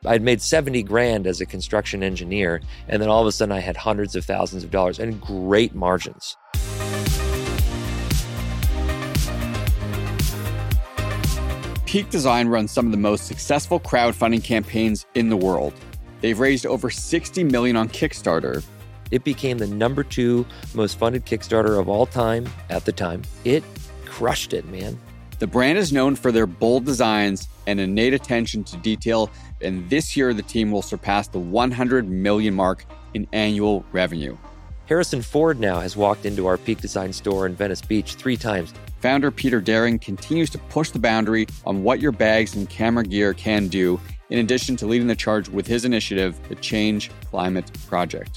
I'd made 70 grand as a construction engineer, and then all of a sudden I had hundreds of thousands of dollars and great margins. Peak Design runs some of the most successful crowdfunding campaigns in the world. They've raised over $60 million on Kickstarter. It became the number 2 most funded Kickstarter of all time at the time. It crushed it, man. The brand is known for their bold designs and innate attention to detail, and this year the team will surpass the 100 million mark in annual revenue. Harrison Ford now has walked into our Peak Design store in Venice Beach 3 times. Founder Peter Daring continues to push the boundary on what your bags and camera gear can do, in addition to leading the charge with his initiative, the Change Climate Project.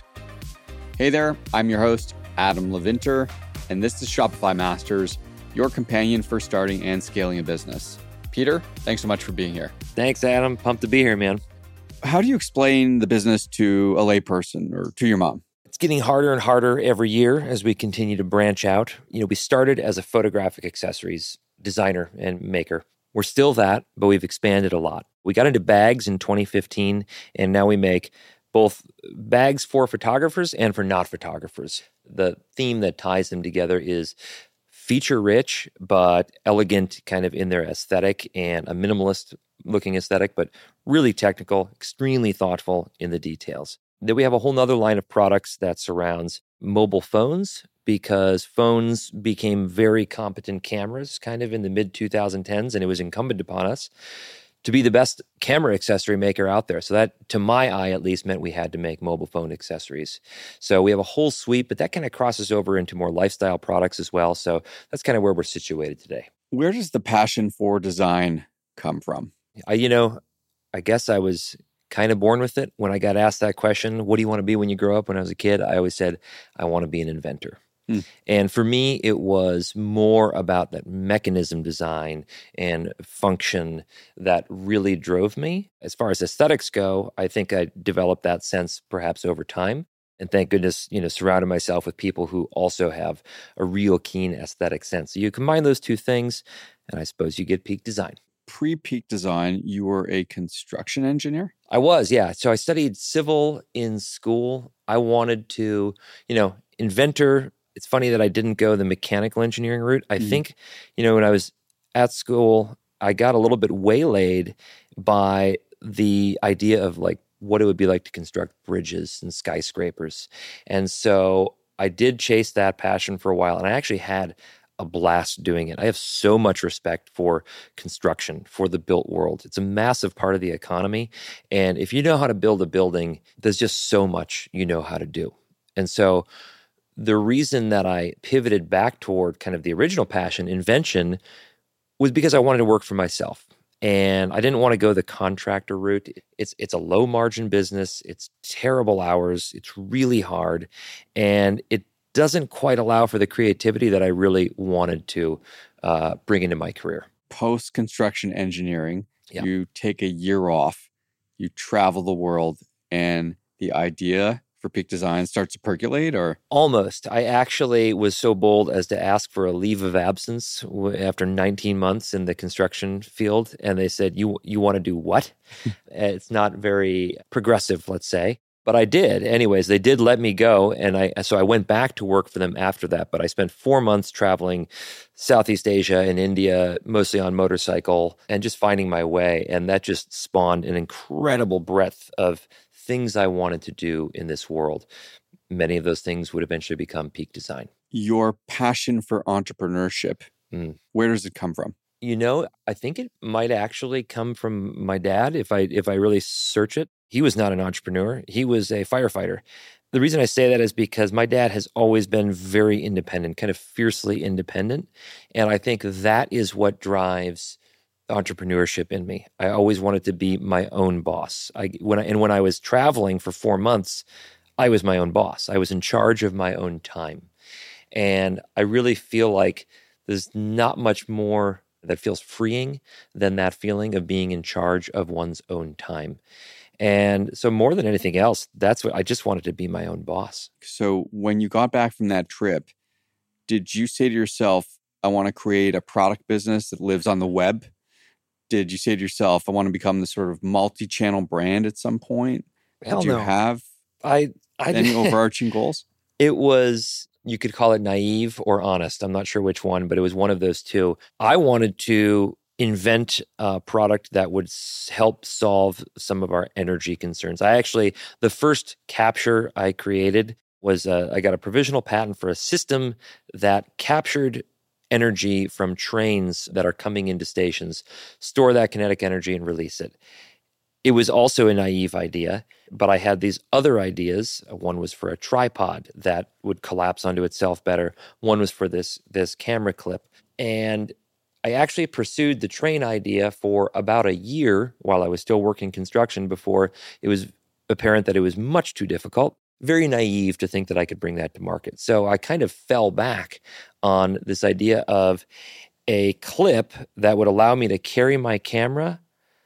Hey there, I'm your host, Adam Levinter, and this is Shopify Masters, your companion for starting and scaling a business. Peter, thanks so much for being here. Thanks, Adam. Pumped to be here, man. How do you explain the business to a layperson or to your mom? It's getting harder and harder every year as we continue to branch out. We started as a photographic accessories designer and maker. We're still that, but we've expanded a lot. We got into bags in 2015, and now we make both bags for photographers and for not photographers. The theme that ties them together is feature-rich, but elegant kind of in their aesthetic, and a minimalist-looking aesthetic, but really technical, extremely thoughtful in the details. Then we have a whole nother line of products that surrounds mobile phones, because phones became very competent cameras kind of in the mid-2010s, and it was incumbent upon us to be the best camera accessory maker out there. So that, to my eye at least, meant we had to make mobile phone accessories. So we have a whole suite, but that kind of crosses over into more lifestyle products as well. So that's kind of where we're situated today. Where does the passion for design come from? I guess I was kind of born with it. When I got asked that question, what do you want to be when you grow up? When I was a kid, I always said, I want to be an inventor. And for me, it was more about that mechanism design and function that really drove me. As far as aesthetics go, I think I developed that sense perhaps over time. And thank goodness, surrounded myself with people who also have a real keen aesthetic sense. So you combine those two things, and I suppose you get Peak Design. Pre-Peak Design, you were a construction engineer? I was, yeah. So I studied civil in school. I wanted to, inventor. It's funny that I didn't go the mechanical engineering route. I think, when I was at school, I got a little bit waylaid by the idea of like what it would be like to construct bridges and skyscrapers. And so I did chase that passion for a while, and I actually had a blast doing it. I have so much respect for construction, for the built world. It's a massive part of the economy. And if you know how to build a building, there's just so much you know how to do. And so the reason that I pivoted back toward kind of the original passion, invention, was because I wanted to work for myself. And I didn't want to go the contractor route. It's a low margin business. It's terrible hours. It's really hard. And it doesn't quite allow for the creativity that I really wanted to bring into my career. Post-construction engineering, You take a year off, you travel the world, and the idea for Peak Design starts to percolate, or? Almost. I actually was so bold as to ask for a leave of absence after 19 months in the construction field. And they said, you want to do what? It's not very progressive, let's say. But I did. Anyways, they did let me go. And so I went back to work for them after that. But I spent 4 months traveling Southeast Asia and India, mostly on motorcycle, and just finding my way. And that just spawned an incredible breadth of things I wanted to do in this world. Many of those things would eventually become Peak Design. Your passion for entrepreneurship, where does it come from? I think it might actually come from my dad if I really search it. He was not an entrepreneur. He was a firefighter. The reason I say that is because my dad has always been very independent, kind of fiercely independent. And I think that is what drives entrepreneurship in me. I always wanted to be my own boss. When I was traveling for 4 months, I was my own boss. I was in charge of my own time. And I really feel like there's not much more that feels freeing than that feeling of being in charge of one's own time. And so more than anything else, that's what I just wanted to be my own boss. So when you got back from that trip, did you say to yourself, I want to create a product business that lives on the web? did you say to yourself, I want to become this sort of multi-channel brand at some point? Hell Did you no. have I any overarching goals? It was, you could call it naive or honest. I'm not sure which one, but it was one of those two. I wanted to invent a product that would help solve some of our energy concerns. The first capture I created was I got a provisional patent for a system that captured energy from trains that are coming into stations, store that kinetic energy and release it. It was also a naive idea, but I had these other ideas. One was for a tripod that would collapse onto itself better. One was for this camera clip. And I actually pursued the train idea for about a year while I was still working construction before it was apparent that it was much too difficult. Very naive to think that I could bring that to market. So I kind of fell back on this idea of a clip that would allow me to carry my camera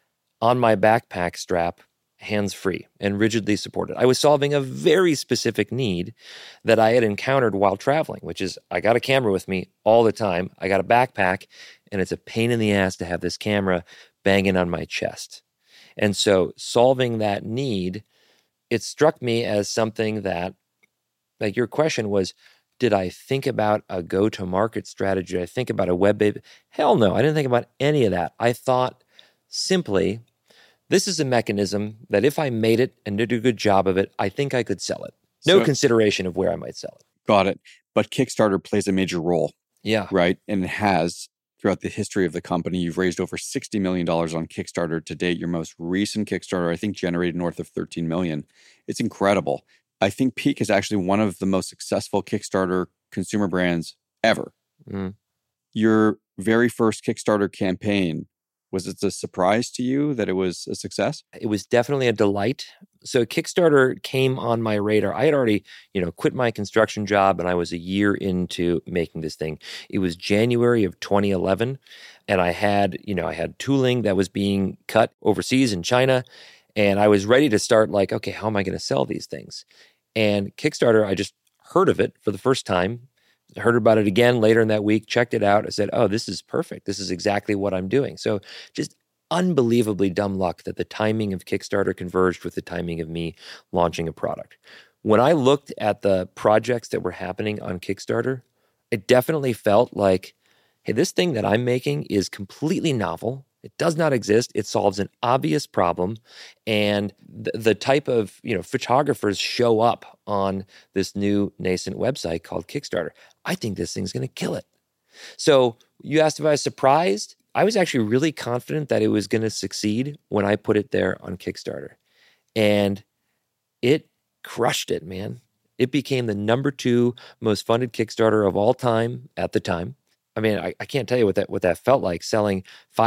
on my backpack strap, hands-free and rigidly supported. I was solving a very specific need that I had encountered while traveling, which is I got a camera with me all the time. I got a backpack, and it's a pain in the ass to have this camera banging on my chest. And so solving that need, it struck me as something that, like your question was, did I think about a go-to-market strategy? Did I think about a web-based? Hell no, I didn't think about any of that. I thought simply, this is a mechanism that if I made it and did a good job of it, I think I could sell it. No consideration of where I might sell it. Got it. But Kickstarter plays a major role. Yeah. Right? And it has throughout the history of the company. You've raised over $60 million on Kickstarter to date. Your most recent Kickstarter, I think, generated north of $13 million. It's incredible. I think Peak is actually one of the most successful Kickstarter consumer brands ever. Mm. Your very first Kickstarter campaign, was it a surprise to you that it was a success? It was definitely a delight. So Kickstarter came on my radar. I had already, quit my construction job, and I was a year into making this thing. It was January of 2011, and I had tooling that was being cut overseas in China, and I was ready to start okay, how am I going to sell these things? And Kickstarter, I just heard of it for the first time. I heard about it again later in that week, checked it out. I said, oh, this is perfect. This is exactly what I'm doing. So just unbelievably dumb luck that the timing of Kickstarter converged with the timing of me launching a product. When I looked at the projects that were happening on Kickstarter, it definitely felt like, hey, this thing that I'm making is completely novel. It does not exist. It solves an obvious problem. And the type of, photographers show up on this new nascent website called Kickstarter. I think this thing's going to kill it. So you asked if I was surprised. I was actually really confident that it was going to succeed when I put it there on Kickstarter. And it crushed it, man. It became the number 2 most funded Kickstarter of all time at the time. I mean, I can't tell you what that felt like, selling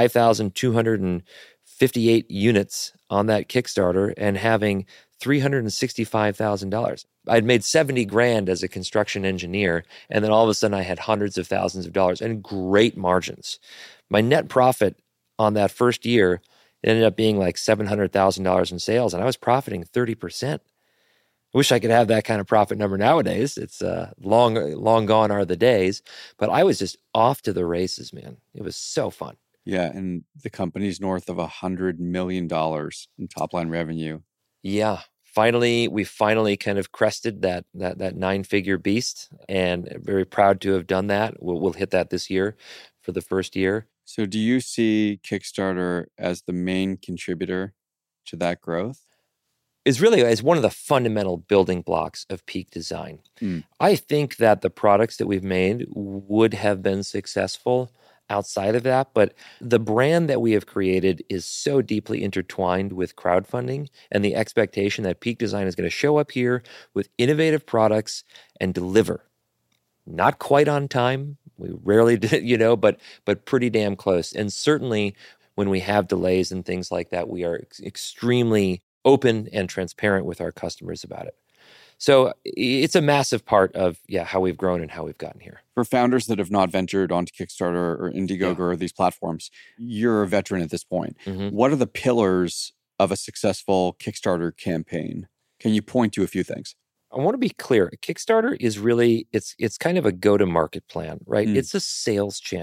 5,258 units on that Kickstarter and having $365,000. I'd made $70,000 as a construction engineer, and then all of a sudden I had hundreds of thousands of dollars and great margins. My net profit on that first year ended up being like $700,000 in sales, and I was profiting 30%. I wish I could have that kind of profit number nowadays. It's long gone are the days. But I was just off to the races, man. It was so fun. Yeah, and the company's north of $100 million in top-line revenue. Yeah. We finally kind of crested that 9-figure beast, and very proud to have done that. We'll hit that this year for the first year. So do you see Kickstarter as the main contributor to that growth? Is really as one of the fundamental building blocks of Peak Design. I think that the products that we've made would have been successful outside of that, but the brand that we have created is so deeply intertwined with crowdfunding and the expectation that Peak Design is going to show up here with innovative products and deliver. Not quite on time. We rarely do, but pretty damn close. And certainly when we have delays and things like that, we are extremely open and transparent with our customers about it. So it's a massive part of how we've grown and how we've gotten here. For founders that have not ventured onto Kickstarter or Indiegogo or these platforms, you're a veteran at this point. Mm-hmm. What are the pillars of a successful Kickstarter campaign? Can you point to a few things? I want to be clear. Kickstarter is really, it's kind of a go-to-market plan, right? It's a sales channel.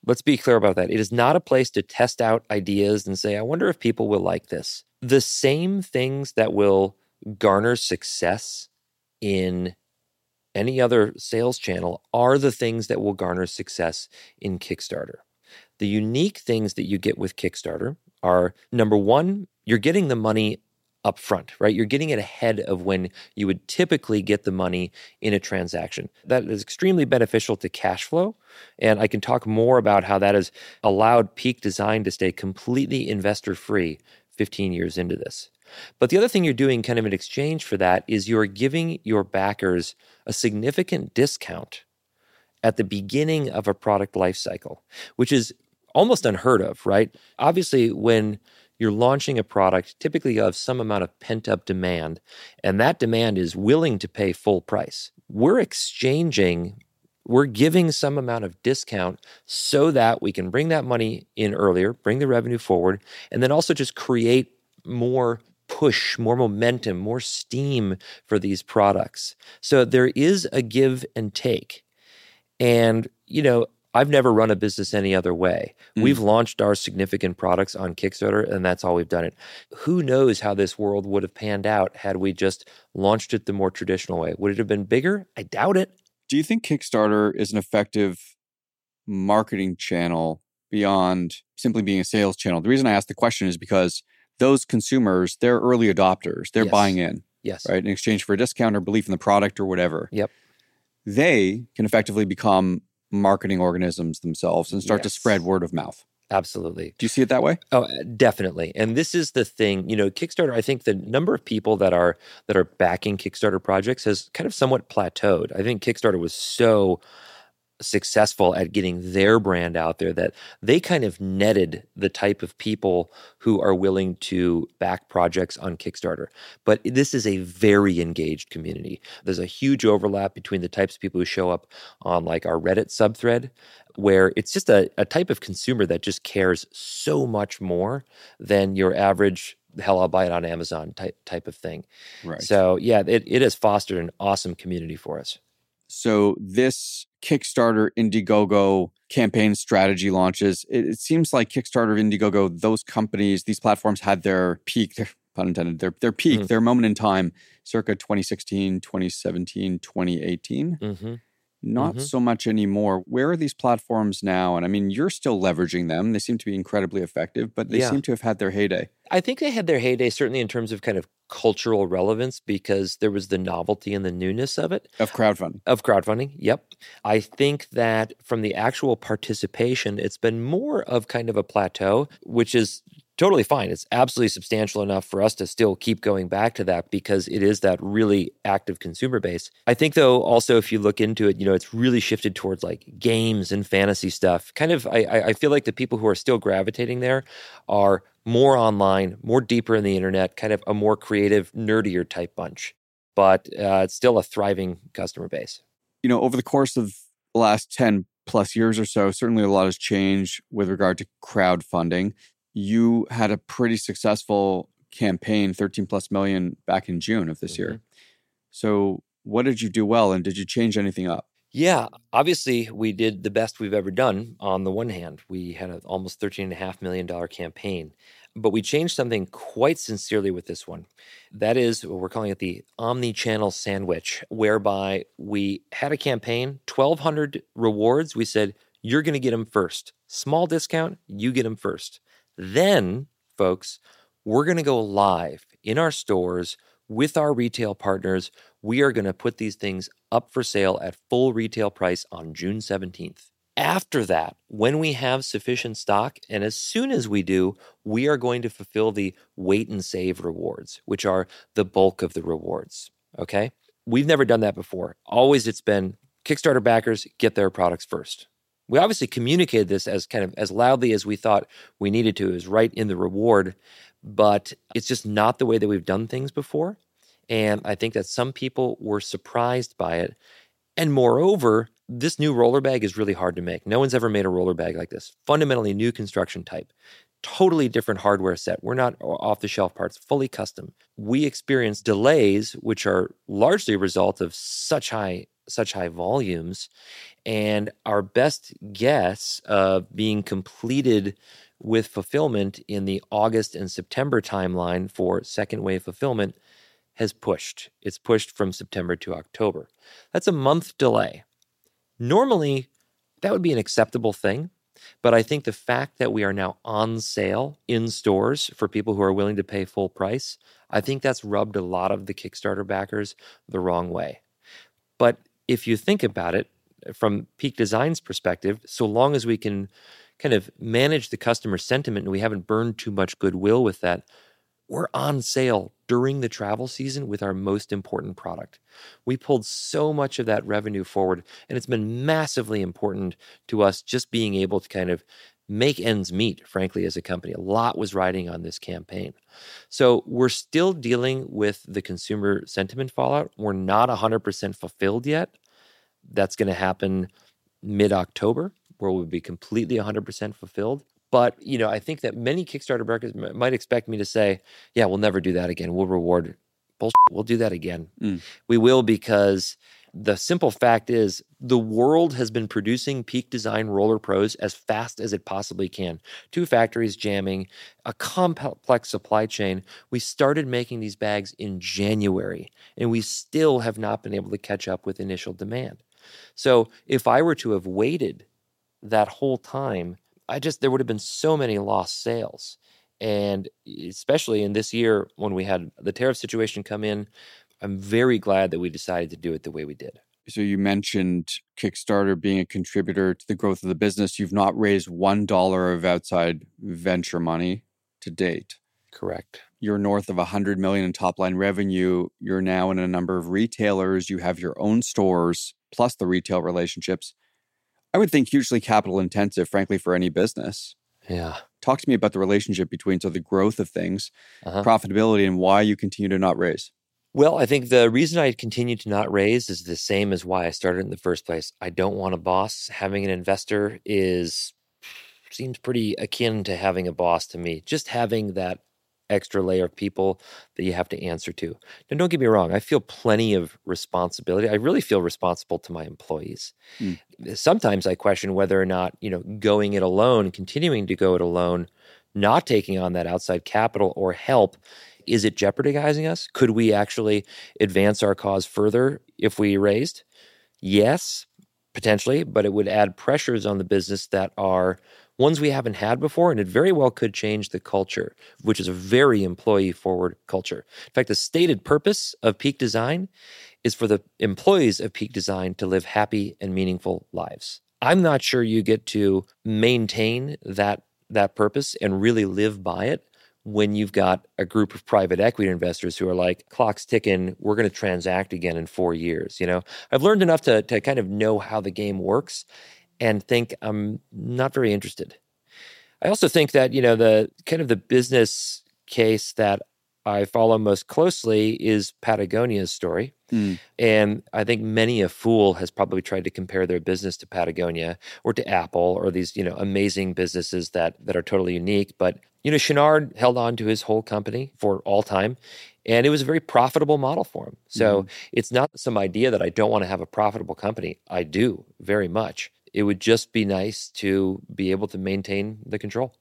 Let's be clear about that. It is not a place to test out ideas and say, I wonder if people will like this. The same things that will garner success in any other sales channel are the things that will garner success in Kickstarter. The unique things that you get with Kickstarter are, number one, you're getting the money up front, right? You're getting it ahead of when you would typically get the money in a transaction. That is extremely beneficial to cash flow. And I can talk more about how that has allowed Peak Design to stay completely investor-free 15 years into this. But the other thing you're doing kind of in exchange for that is you're giving your backers a significant discount at the beginning of a product lifecycle, which is almost unheard of, right? Obviously, when you're launching a product, typically you have some amount of pent-up demand, and that demand is willing to pay full price. We're giving some amount of discount so that we can bring that money in earlier, bring the revenue forward, and then also just create more push, more momentum, more steam for these products. So there is a give and take. And, I've never run a business any other way. We've launched our significant products on Kickstarter, and that's all we've done it. Who knows how this world would have panned out had we just launched it the more traditional way? Would it have been bigger? I doubt it. Do you think Kickstarter is an effective marketing channel beyond simply being a sales channel? The reason I ask the question is because those consumers, they're early adopters. They're buying in. Yes. Right? In exchange for a discount or belief in the product or whatever. Yep. They can effectively become marketing organisms themselves and start to spread word of mouth. Absolutely. Do you see it that way? Oh, definitely. And this is the thing, Kickstarter, I think the number of people that are backing Kickstarter projects has kind of somewhat plateaued. I think Kickstarter was so successful at getting their brand out there that they kind of netted the type of people who are willing to back projects on Kickstarter. But this is a very engaged community. There's a huge overlap between the types of people who show up on like our Reddit subthread, where it's just a type of consumer that just cares so much more than your average hell, I'll buy it on Amazon type of thing. Right. So yeah, it has fostered an awesome community for us. So this Kickstarter Indiegogo campaign strategy launches, it seems like Kickstarter, Indiegogo, those companies, these platforms had their peak, pun intended, their peak, their moment in time, circa 2016, 2017, 2018. Not so much anymore. Where are these platforms now? And I mean, you're still leveraging them. They seem to be incredibly effective, but they seem to have had their heyday. I think they had their heyday, certainly in terms of kind of cultural relevance, because there was the novelty and the newness of it. Of crowdfunding. Yep. I think that from the actual participation, it's been more of kind of a plateau, which is totally fine. It's absolutely substantial enough for us to still keep going back to that because it is that really active consumer base. I think, though, also if you look into it, it's really shifted towards like games and fantasy stuff. Kind of, I feel like the people who are still gravitating there are more online, more deeper in the internet, kind of a more creative, nerdier type bunch. But it's still a thriving customer base. Over the course of the last 10 plus years or so, certainly a lot has changed with regard to crowdfunding. You had a pretty successful campaign, 13 plus million, back in June of this year. So what did you do well, and did you change anything up? Yeah, obviously we did the best we've ever done. On the one hand, we had an almost $13.5 million campaign, but we changed something quite sincerely with this one. That is, we're calling it the omni-channel sandwich, whereby we had a campaign, 1,200 rewards. We said, you're going to get them first. Small discount, you get them first. Then, folks, we're going to go live in our stores with our retail partners. We are going to put these things up for sale at full retail price on June 17th. After that, when we have sufficient stock, and as soon as we do, we are going to fulfill the wait and save rewards, which are the bulk of the rewards, okay? We've never done that before. Always it's been Kickstarter backers get their products first. We obviously communicated this as kind of as loudly as we thought we needed to. It was right in the reward, but it's just not the way that we've done things before. And I think that some people were surprised by it. And moreover, this new roller bag is really hard to make. No one's ever made a roller bag like this. Fundamentally new construction type. Totally different hardware set. We're not off-the-shelf parts, fully custom. We experience delays, which are largely a result of such high such high volumes. And our best guess of being completed with fulfillment in the August and September timeline for second wave fulfillment has pushed. It's pushed from September to October. That's a month delay. Normally, that would be an acceptable thing. But I think the fact that we are now on sale in stores for people who are willing to pay full price, I think that's rubbed a lot of the Kickstarter backers the wrong way. But if you think about it from Peak Design's perspective, so long as we can kind of manage the customer sentiment and we haven't burned too much goodwill with that, we're on sale during the travel season with our most important product. We pulled so much of that revenue forward, and it's been massively important to us just being able to kind of make ends meet, frankly, as a company. A lot was riding on this campaign. So we're still dealing with the consumer sentiment fallout. We're not 100% fulfilled yet. That's going to happen mid-October, where we'll be completely 100% fulfilled. But, I think that many Kickstarter backers might expect me to say, yeah, we'll never do that again. We'll reward bullshit. We'll do that again. We will, because the simple fact is the world has been producing Peak Design Roller Pros as fast as it possibly can. 2 factories jamming, a complex supply chain. We started making these bags in January, and we still have not been able to catch up with initial demand. So if I were to have waited that whole time, there would have been so many lost sales. And especially in this year when we had the tariff situation come in, I'm very glad that we decided to do it the way we did. So you mentioned Kickstarter being a contributor to the growth of the business. You've not raised $1 of outside venture money to date. Correct. You're north of $100 million in top-line revenue. You're now in a number of retailers. You have your own stores, plus the retail relationships. I would think hugely capital intensive, frankly, for any business. Yeah. Talk to me about the relationship between the growth of things, profitability, and why you continue to not raise. Well, I think the reason I continue to not raise is the same as why I started in the first place. I don't want a boss. Having an investor seems pretty akin to having a boss to me. Just having that extra layer of people that you have to answer to. Now, don't get me wrong. I feel plenty of responsibility. I really feel responsible to my employees. Sometimes I question whether or not, going it alone, continuing to go it alone, not taking on that outside capital or help, is it jeopardizing us? Could we actually advance our cause further if we raised? Yes, potentially, but it would add pressures on the business that are ones we haven't had before, and it very well could change the culture, which is a very employee-forward culture. In fact, the stated purpose of Peak Design is for the employees of Peak Design to live happy and meaningful lives. I'm not sure you get to maintain that purpose and really live by it when you've got a group of private equity investors who are like, clock's ticking, we're going to transact again in 4 years. I've learned enough to kind of know how the game works and think I'm not very interested. I also think that, the kind of the business case that I follow most closely is Patagonia's story. And I think many a fool has probably tried to compare their business to Patagonia or to Apple or these, amazing businesses that are totally unique. But, Chouinard held on to his whole company for all time, and it was a very profitable model for him. So it's not some idea that I don't want to have a profitable company. I do very much. It would just be nice to be able to maintain the control.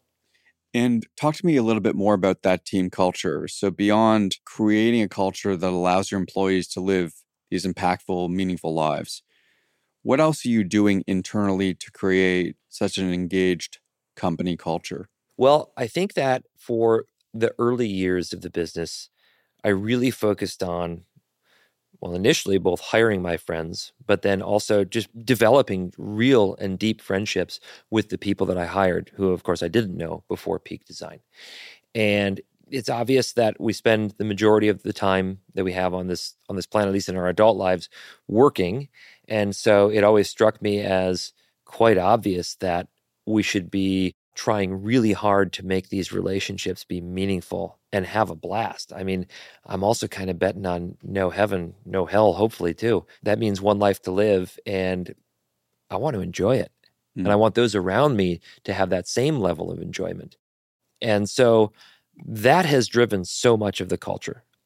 And talk to me a little bit more about that team culture. So beyond creating a culture that allows your employees to live these impactful, meaningful lives, what else are you doing internally to create such an engaged company culture? Well, I think that for the early years of the business, I really focused on, initially both hiring my friends, but then also just developing real and deep friendships with the people that I hired, who, of course, I didn't know before Peak Design. And it's obvious that we spend the majority of the time that we have on this planet, at least in our adult lives, working. And so it always struck me as quite obvious that we should be trying really hard to make these relationships be meaningful and have a blast. I mean, I'm also kind of betting on no heaven, no hell, hopefully too. That means one life to live, and I want to enjoy it. And I want those around me to have that same level of enjoyment. And so that has driven so much of the culture.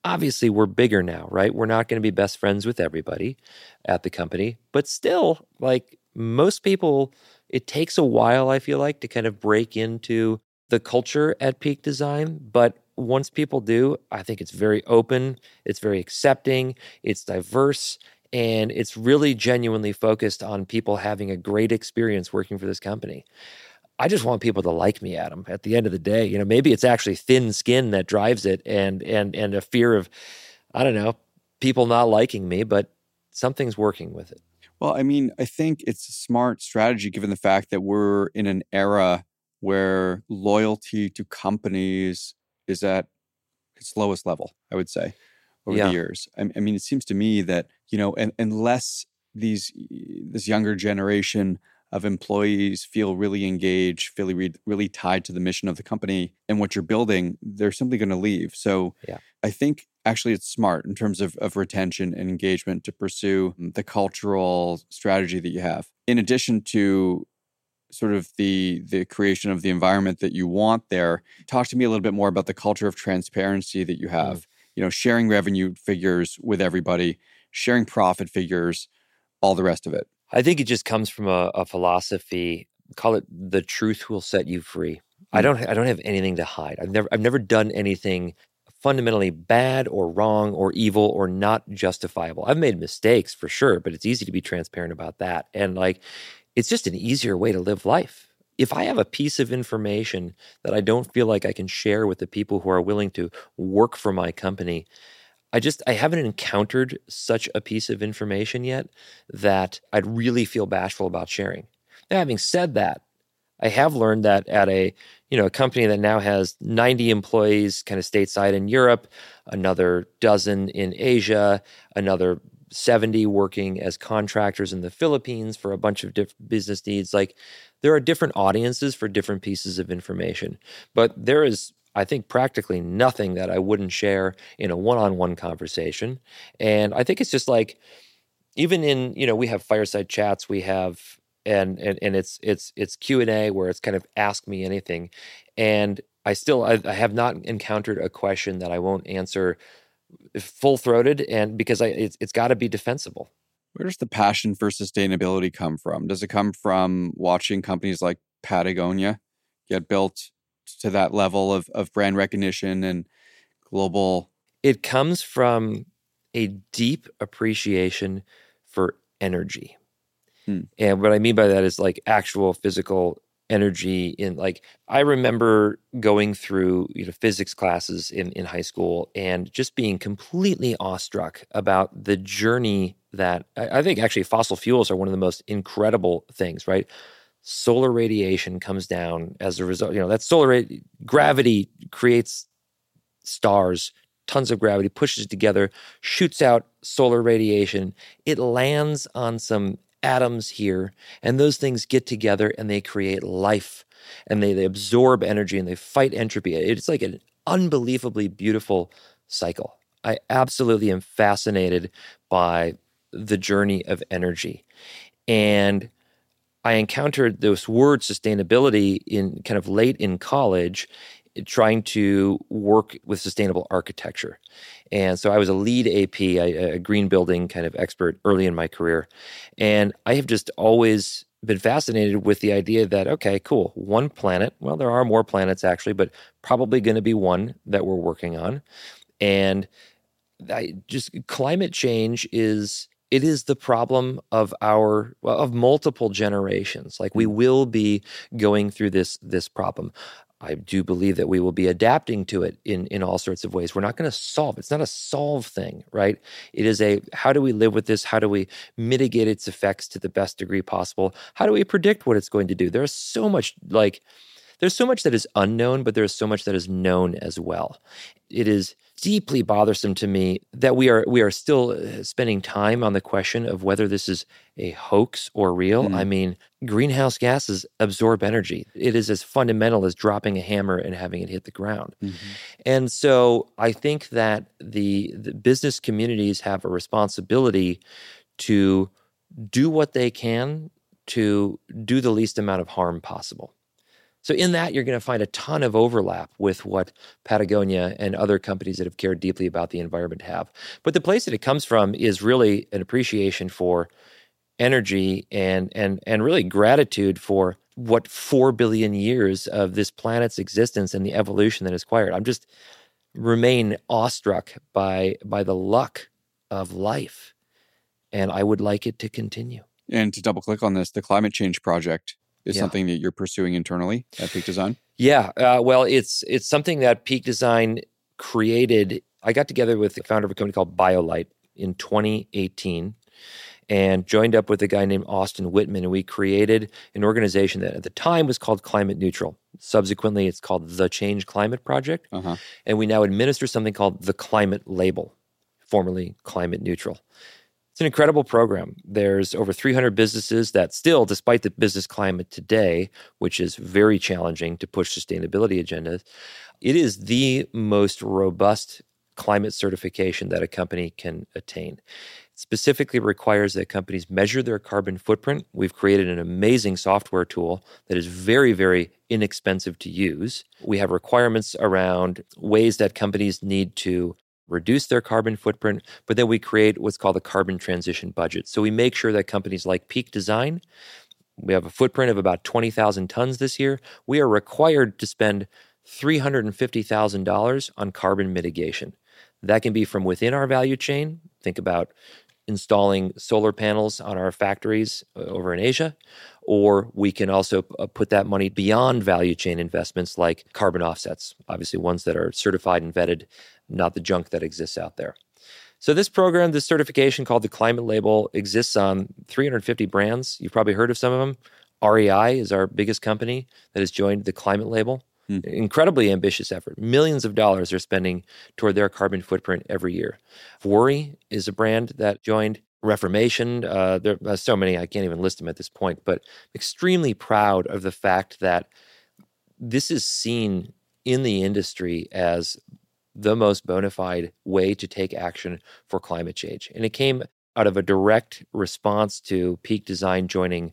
obviously we're bigger now, right? We're not going to be best friends with everybody at the company, but still, like most people, it takes a while, I feel like, to kind of break into the culture at Peak Design. But once people do, I think it's very open, it's very accepting, it's diverse, and it's really genuinely focused on people having a great experience working for this company. I just want people to like me, Adam. At the end of the day, maybe it's actually thin skin that drives it, and a fear of, I don't know, people not liking me, but something's working with it. Well, I mean, I think it's a smart strategy given the fact that we're in an era where loyalty to companies is at its lowest level, I would say, over the years. I mean, it seems to me that, unless this younger generation of employees feel really engaged, feel really tied to the mission of the company and what you're building, they're simply going to leave. So I think actually it's smart in terms of retention and engagement to pursue the cultural strategy that you have. In addition to sort of the creation of the environment that you want there, talk to me a little bit more about the culture of transparency that you have. Sharing revenue figures with everybody, sharing profit figures, all the rest of it. I think it just comes from a philosophy. Call it the truth will set you free. I don't have anything to hide. I've never done anything fundamentally bad or wrong or evil or not justifiable. I've made mistakes for sure, but it's easy to be transparent about that. And it's just an easier way to live life. If I have a piece of information that I don't feel like I can share with the people who are willing to work for my company, I haven't encountered such a piece of information yet that I'd really feel bashful about sharing. Now, having said that, I have learned that at a company that now has 90 employees kind of stateside in Europe, another dozen in Asia, another 70 working as contractors in the Philippines for a bunch of different business needs. There are different audiences for different pieces of information, but there is, I think, practically nothing that I wouldn't share in a one-on-one conversation. And I think it's just even in, we have fireside chats, we have, and it's Q&A where it's kind of ask me anything. And I have not encountered a question that I won't answer full-throated, and because it's got to be defensible. Where does the passion for sustainability come from? Does it come from watching companies like Patagonia get built to that level of brand recognition and global? It comes from a deep appreciation for energy. And what I mean by that is actual physical energy I remember going through physics classes in high school and just being completely awestruck about the journey that I think actually fossil fuels are one of the most incredible things, right? Solar radiation comes down as a result. That gravity creates stars, tons of gravity, pushes it together, shoots out solar radiation. It lands on some atoms here, and those things get together and they create life, and they absorb energy and they fight entropy. It's like an unbelievably beautiful cycle. I absolutely am fascinated by the journey of energy. And I encountered this word sustainability in kind of late in college, trying to work with sustainable architecture. And so I was a lead AP, a green building kind of expert early in my career. And I have just always been fascinated with the idea that, okay, cool, one planet, well, there are more planets actually, but probably going to be one that we're working on. And climate change is the problem of of multiple generations. We will be going through this problem. I do believe that we will be adapting to it in all sorts of ways. We're not going to solve. It's not a solve thing, right? It is how do we live with this? How do we mitigate its effects to the best degree possible? How do we predict what it's going to do? There's so much that is unknown, but there's so much that is known as well. It is deeply bothersome to me that we are still spending time on the question of whether this is a hoax or real. I mean, greenhouse gases absorb energy. It is as fundamental as dropping a hammer and having it hit the ground. And so I think that the business communities have a responsibility to do what they can to do the least amount of harm possible. So in that, you're going to find a ton of overlap with what Patagonia and other companies that have cared deeply about the environment have. But the place that it comes from is really an appreciation for energy and really gratitude for what 4 billion years of this planet's existence and the evolution that has acquired. I'm just remain awestruck by the luck of life, and I would like it to continue. And to double click on this, the climate change project is something that you're pursuing internally at Peak Design? Yeah. Well, it's something that Peak Design created. I got together with the founder of a company called BioLite in 2018 and joined up with a guy named Austin Whitman, and we created an organization that at the time was called Climate Neutral. Subsequently, it's called the Change Climate Project. And we now administer something called the Climate Label, formerly Climate Neutral. It's an incredible program. There's over 300 businesses that still, despite the business climate today, which is very challenging to push sustainability agendas, it is the most robust climate certification that a company can attain. It specifically requires that companies measure their carbon footprint. We've created an amazing software tool that is very, very inexpensive to use. We have requirements around ways that companies need to reduce their carbon footprint, but then we create what's called a carbon transition budget. So we make sure that companies like Peak Design, we have a footprint of about 20,000 tons this year. We are required to spend $350,000 on carbon mitigation. That can be from within our value chain. Think about installing solar panels on our factories over in Asia, or we can also put that money beyond value chain investments like carbon offsets, obviously ones that are certified and vetted, not the junk that exists out there. So this program, this certification called the Climate Label, exists on 350 brands. You've probably heard of some of them. REI is our biggest company that has joined the Climate Label. Incredibly ambitious effort. Millions of dollars they're spending toward their carbon footprint every year. Vuori is a brand that joined. Reformation, there are so many, I can't even list them at this point, but extremely proud of the fact that this is seen in the industry as the most bona fide way to take action for climate change. And it came out of a direct response to Peak Design joining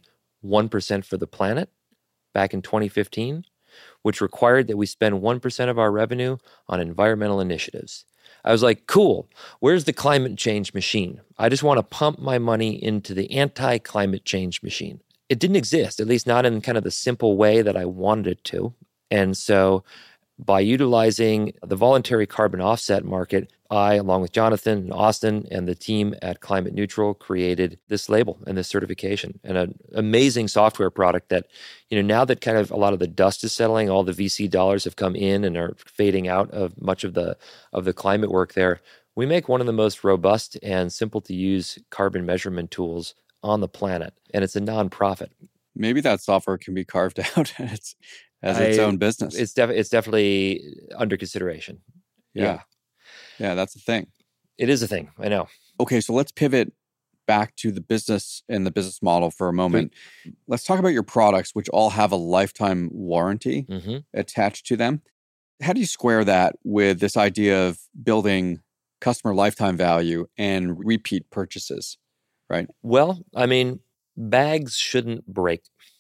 1% for the Planet back in 2015, which required that we spend 1% of our revenue on environmental initiatives. I was like, cool, where's the climate change machine? I just want to pump my money into the anti-climate change machine. It didn't exist, at least not in kind of the simple way that I wanted it to. And so by utilizing the voluntary carbon offset market, I, along with Jonathan and Austin and the team at Climate Neutral, created this label and this certification and an amazing software product that, now that kind of a lot of the dust is settling, all the VC dollars have come in and are fading out of much of the climate work there. We make one of the most robust and simple to use carbon measurement tools on the planet, and it's a nonprofit. Maybe that software can be carved out as its own business. It's definitely under consideration. Yeah, that's the thing. It is a thing. I know. Okay, so let's pivot back to the business and the business model for a moment. Let's talk about your products, which all have a lifetime warranty attached to them. How do you square that with this idea of building customer lifetime value and repeat purchases, right? Well, I mean, bags shouldn't break.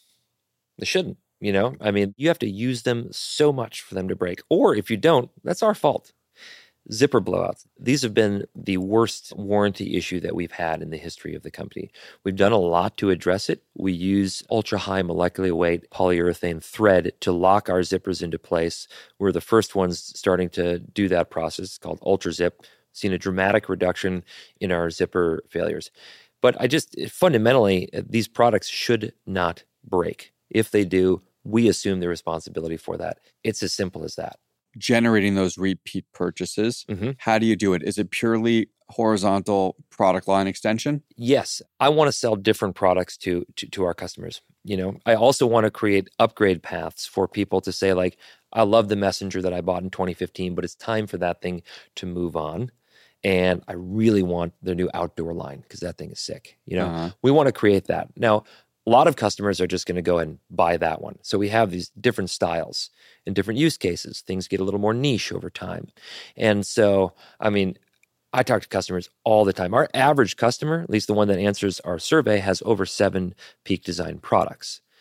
They shouldn't. You have to use them so much for them to break. Or if you don't, that's our fault. Zipper blowouts. These have been the worst warranty issue that we've had in the history of the company. We've done a lot to address it. We use ultra-high molecular weight polyurethane thread to lock our zippers into place. We're the first ones starting to do that process. It's called UltraZip. Seen a dramatic reduction in our zipper failures. But fundamentally, these products should not break. If they do, we assume the responsibility for that. It's as simple as that. Generating those repeat purchases, how do you do it? Is it purely horizontal product line extension? Yes. I want to sell different products to our customers. I also want to create upgrade paths for people to say, like, I love the Messenger that I bought in 2015, but it's time for that thing to move on. And I really want their new outdoor line because that thing is sick. We want to create that. Now, a lot of customers are just going to go and buy that one. So we have these different styles and different use cases. Things get a little more niche over time. And so, I talk to customers all the time. Our average customer, at least the one that answers our survey, has over 7 Peak Design products.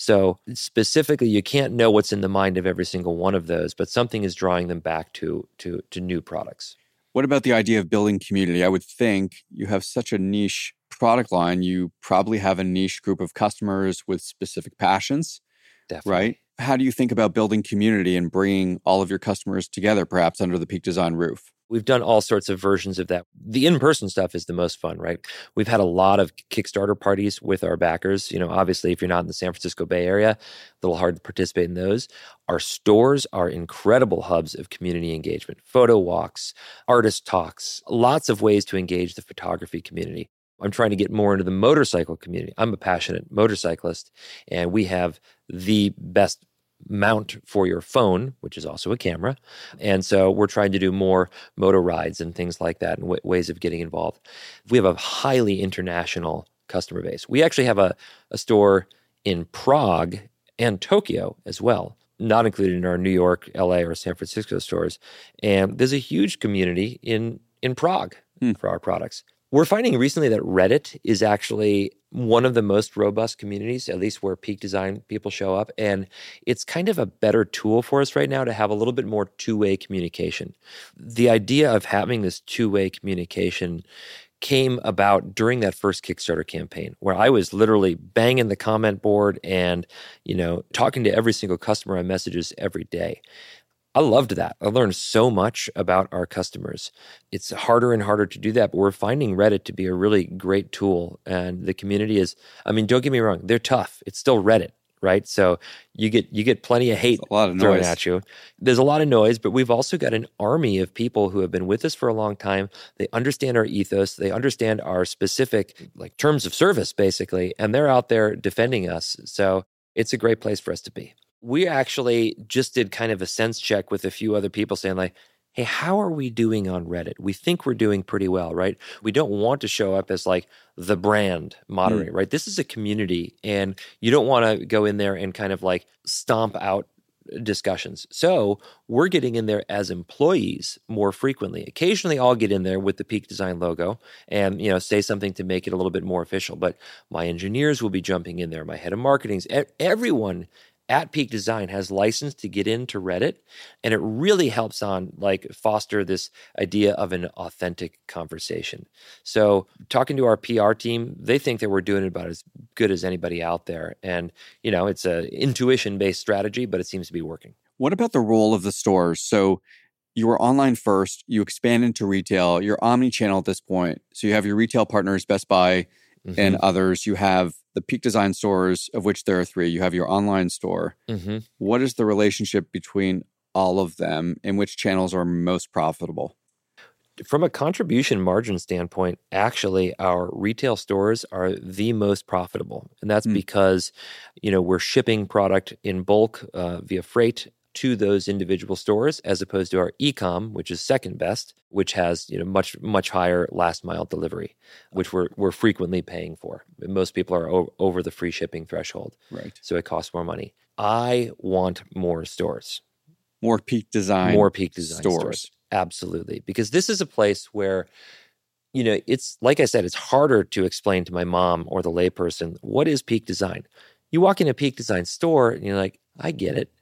So specifically, you can't know what's in the mind of every single one of those, but something is drawing them back to new products. What about the idea of building community? I would think you have such a niche product line, you probably have a niche group of customers with specific passions, Definitely. right? How do you think about building community and bringing all of your customers together, perhaps under the Peak Design roof? We've done all sorts of versions of that. The in-person stuff is the most fun, right? We've had a lot of Kickstarter parties with our backers. Obviously, if you're not in the San Francisco Bay Area, a little hard to participate in those. Our stores are incredible hubs of community engagement, photo walks, artist talks, lots of ways to engage the photography community. I'm trying to get more into the motorcycle community. I'm a passionate motorcyclist, and we have the best mount for your phone, which is also a camera. And so we're trying to do more moto rides and things like that and ways of getting involved. We have a highly international customer base. We actually have a store in Prague and Tokyo as well, not included in our New York, LA, or San Francisco stores. And there's a huge community in Prague for our products. We're finding recently that Reddit is actually one of the most robust communities, at least where Peak Design people show up. And it's kind of a better tool for us right now to have a little bit more two-way communication. The idea of having this two-way communication came about during that first Kickstarter campaign, where I was literally banging the comment board and, talking to every single customer on messages every day. I loved that. I learned so much about our customers. It's harder and harder to do that, but we're finding Reddit to be a really great tool. And the community is, don't get me wrong, they're tough. It's still Reddit, right? So you get plenty of hate thrown at you. There's a lot of noise, but we've also got an army of people who have been with us for a long time. They understand our ethos. They understand our specific terms of service, basically, and they're out there defending us. So it's a great place for us to be. We actually just did kind of a sense check with a few other people saying hey, how are we doing on Reddit? We think we're doing pretty well, right? We don't want to show up as the brand moderator, right? This is a community and you don't want to go in there and kind of stomp out discussions. So we're getting in there as employees more frequently. Occasionally I'll get in there with the Peak Design logo and, say something to make it a little bit more official, but my engineers will be jumping in there. My head of marketing, everyone at Peak Design has license to get into Reddit, and it really helps on foster this idea of an authentic conversation. So talking to our PR team, they think that we're doing about as good as anybody out there. And, it's a intuition-based strategy, but it seems to be working. What about the role of the stores? So you were online first, you expand into retail, you're omni-channel at this point. So you have your retail partners, Best Buy, and others. You have the Peak Design stores, of which there are 3. You have your online store. What is the relationship between all of them, and which channels are most profitable? From a contribution margin standpoint, actually, our retail stores are the most profitable. And that's because, we're shipping product in bulk via freight to those individual stores, as opposed to our e-com, which is second best, which has much higher last mile delivery, which we're frequently paying for. Most people are over the free shipping threshold, right? So it costs more money. I want more stores, more Peak Design stores. Absolutely, because this is a place where it's like I said, it's harder to explain to my mom or the layperson what is Peak Design. You walk in a Peak Design store and you're like, I get it.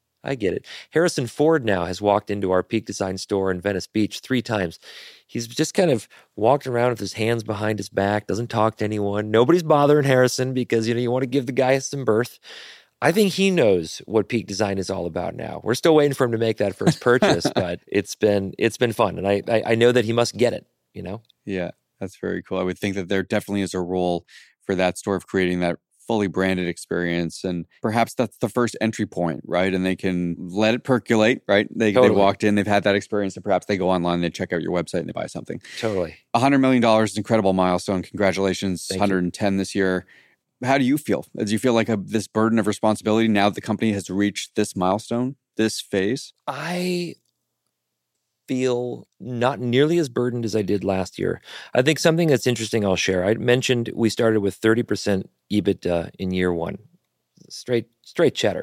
Harrison Ford now has walked into our Peak Design store in Venice Beach 3 times. He's just kind of walked around with his hands behind his back, doesn't talk to anyone. Nobody's bothering Harrison because, you want to give the guy some berth. I think he knows what Peak Design is all about now. We're still waiting for him to make that first purchase, but it's been fun. And I know that he must get it, Yeah, that's very cool. I would think that there definitely is a role for that store of creating that fully branded experience. And perhaps that's the first entry point, right? And they can let it percolate, right? They walked in, they've had that experience, and perhaps they go online, they check out your website and they buy something. Totally. $100 million is an incredible milestone. Congratulations. Thank 110 this year. How do you feel? Do you feel like this burden of responsibility now that the company has reached this milestone, this phase? I feel not nearly as burdened as I did last year. I think something that's interesting I'll share. I mentioned we started with 30% EBITDA in year 1. Straight cheddar,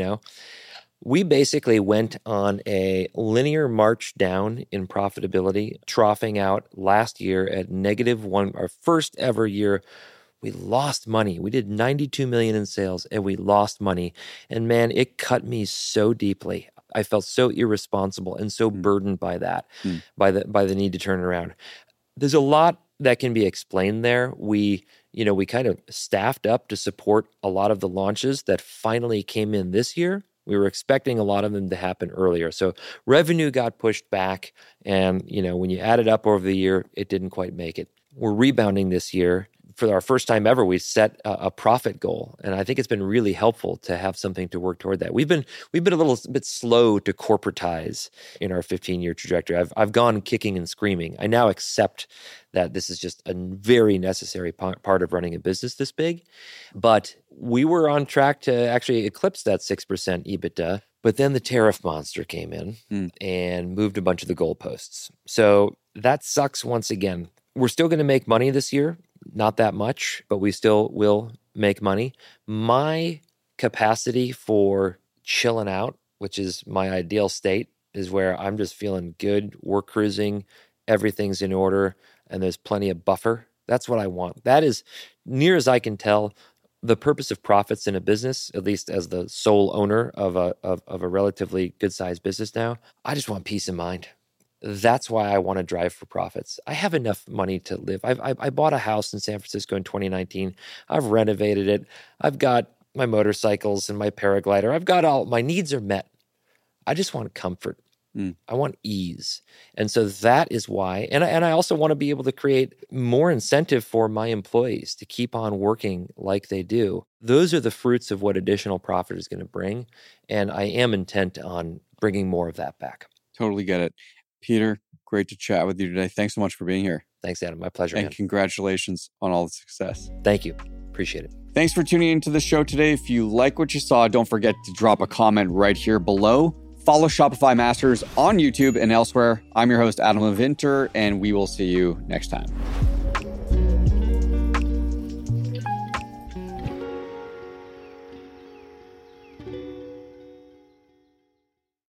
We basically went on a linear march down in profitability, troughing out last year at -1, our first ever year We lost money. We did 92 million in sales and we lost money. And man, it cut me so deeply. I felt so irresponsible and so burdened by that, by the need to turn it around. There's a lot that can be explained there. We kind of staffed up to support a lot of the launches that finally came in this year. We were expecting a lot of them to happen earlier. So revenue got pushed back. And, when you add it up over the year, it didn't quite make it. We're rebounding this year. For our first time ever, we set a profit goal. And I think it's been really helpful to have something to work toward that. We've been a little bit slow to corporatize in our 15-year trajectory. I've gone kicking and screaming. I now accept that this is just a very necessary part of running a business this big. But we were on track to actually eclipse that 6% EBITDA. But then the tariff monster came in and moved a bunch of the goalposts. So that sucks once again. We're still going to make money this year. Not that much, but we still will make money. My capacity for chilling out, which is my ideal state, is where I'm just feeling good, we're cruising, everything's in order, and there's plenty of buffer. That's what I want. That is, near as I can tell, the purpose of profits in a business, at least as the sole owner of a relatively good-sized business now. I just want peace of mind. That's why I want to drive for profits. I have enough money to live. I bought a house in San Francisco in 2019. I've renovated it. I've got my motorcycles and my paraglider. I've got all my needs are met. I just want comfort. I want ease. And so that is why. And I also want to be able to create more incentive for my employees to keep on working like they do. Those are the fruits of what additional profit is going to bring. And I am intent on bringing more of that back. Totally get it. Peter, great to chat with you today. Thanks so much for being here. Thanks, Adam. My pleasure. And congratulations on all the success. Thank you. Appreciate it. Thanks for tuning into the show today. If you like what you saw, don't forget to drop a comment right here below. Follow Shopify Masters on YouTube and elsewhere. I'm your host, Adam Levinter, and we will see you next time.